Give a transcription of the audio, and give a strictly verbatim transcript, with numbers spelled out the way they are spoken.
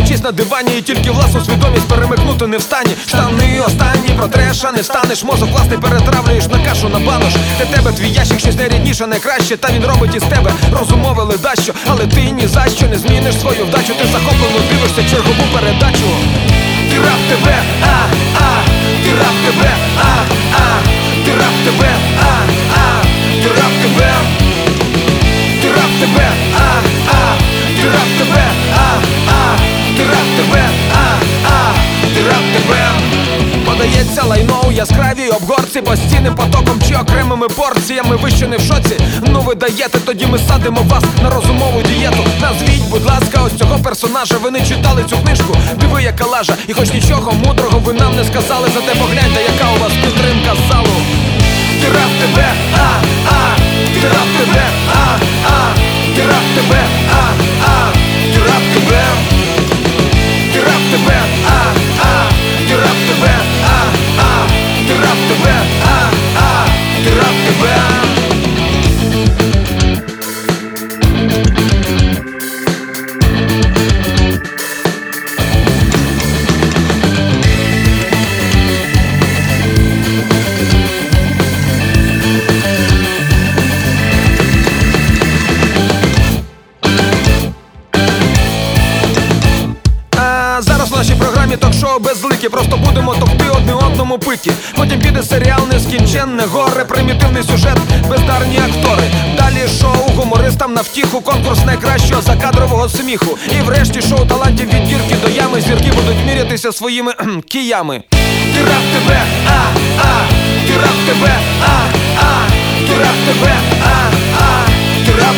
Втопчись на дивані і тільки власну свідомість перемикнути не встані. Штани останні, протреша не станеш. Мозок власний перетравлюєш на кашу на банош. Для тебе твій ящик щось найрідніше, найкраще. Та він робить із тебе розумове ледащо. Але ти ні за що не зміниш свою вдачу. Ти захоплено дивишся чергову передачу. Ти раб тебе, а, а, ти раб тебе, а, а, ти раб тебе, а, а, ти раб тебе, ти раб тебе, а, а, ти раб тебе, а, а, ти раб тебе, а, а, ти раб тебе. Подається лайно у яскравій обгорці, постійним потоком чи окремими порціями. Ви що не в шоці? Ну ви даєте, тоді ми садимо вас на розумову дієту. Назвіть, будь ласка, ось цього персонажа. Ви не читали цю книжку? Диви, яка лажа. І хоч нічого мудрого ви нам не сказали, зате погляньте, яка у вас підтримка залу. Ти раб тебе, а, а, ти раб тебе, а, а, ти раб тебе, а, а, ти раб тебе, ти раб тебе, а, а, ти раб тебе, а, а, ти раб тебе, а, а, ти раб тебе. Зараз в нашій програмі ток-шоу безликі. Просто будемо товкти одне одному пики. Потім піде серіал нескінченне горе, примітивний сюжет, бездарні актори. Далі шоу гумористам на втіху, конкурс найкращого закадрового сміху. І врешті шоу талантів від дірки до ями. Зірки будуть мірятися своїми кхм, киями. Ти раб тебе, а, а, ти раб тебе, а, а, ти раб тебе, а, а, ти раб